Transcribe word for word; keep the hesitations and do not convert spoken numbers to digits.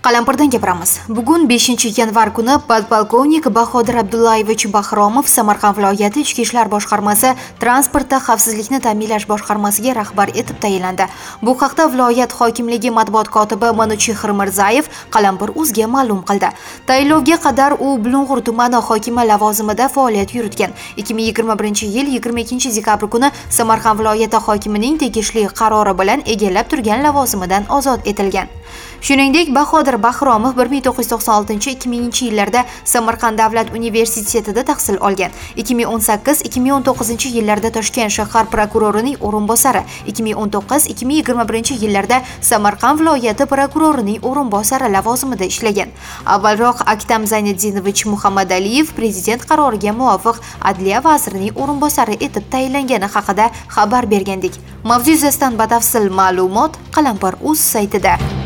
Qalampirdan gapiramiz. Bugun beshinchi yanvar kuni podpolkovnik Bahodir Abdullayevich Bahromov Samarqand viloyati Ichki ishlar boshqarmasi transportda xavfsizlikni ta'minlash boshqarmasiga rahbar etib tayinlandi. Bu haqda viloyat hokimligi matbuot kotibi Manuchixir Mirzayev Qalampir.uzga ma'lum qildi. Tayinlovga qadar u Bulung'ur tumani hokimi lavozimida faoliyat yuritgan. ikki ming yigirma birinchi yil yigirma ikkinchi dekabr kuni Samarqand viloyati hokimining tegishli qarori bilan egallab turgan lavozimidan ozod etilgan. Shuningdek, Bahodir Bahromov bir ming to'qqiz yuz to'qson oltinchi ikki minginchi yillarda Samarqand davlat universitetida tahsil olgan. ikki ming o'n sakkiz ikki ming o'n to'qqizinchi yillarda Toshkent shahar prokurorining o'rinbosari, ikki ming o'n to'qqiz ikki ming yigirma birinchi yillarda Samarqand viloyati prokurorining o'rinbosari lavozimida ishlagan. Avvalroq Aktam Zaynetdinovich Muhammadaliyev prezident qaroriga muvofiq Adliya vazirining o'rinbosari etib tayinlangani haqida xabar bergandik. Mavzu yuzasidan batafsil ma'lumot Qalampir.uz saytida.